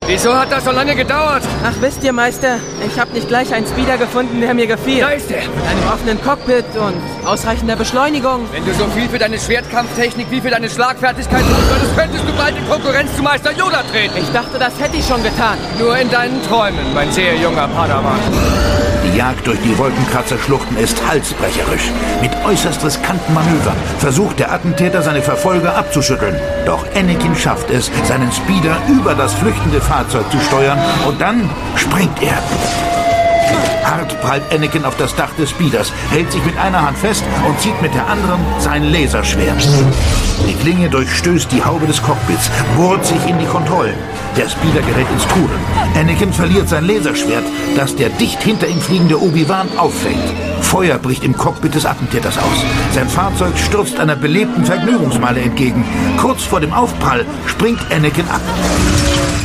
Wieso hat das so lange gedauert? Ach, wisst ihr, Meister, ich habe nicht gleich einen Speeder gefunden, der mir gefiel. Da ist er. Mit einem offenen Cockpit und ausreichender Beschleunigung. Wenn du so viel für deine Schwertkampftechnik wie für deine Schlagfertigkeit tun würdest, könntest du bald in Konkurrenz zu Meister Yoda treten. Ich dachte, das hätte ich schon getan. Nur in deinen Träumen, mein sehr junger Padawan. Die Jagd durch die Wolkenkratzerschluchten ist halsbrecherisch. Mit äußerst riskanten Manövern versucht der Attentäter, seine Verfolger abzuschütteln. Doch Anakin schafft es, seinen Speeder über das flüchtende Fahrzeug zu steuern und dann springt er. Hart prallt Anakin auf das Dach des Speeders, hält sich mit einer Hand fest und zieht mit der anderen sein Laserschwert. Die Klinge durchstößt die Haube des Cockpits, bohrt sich in die Kontrollen. Der Speeder gerät ins Trudeln. Anakin verliert sein Laserschwert, das der dicht hinter ihm fliegende Obi-Wan auffängt. Feuer bricht im Cockpit des Attentäters aus. Sein Fahrzeug stürzt einer belebten Vergnügungsmeile entgegen. Kurz vor dem Aufprall springt Anakin ab.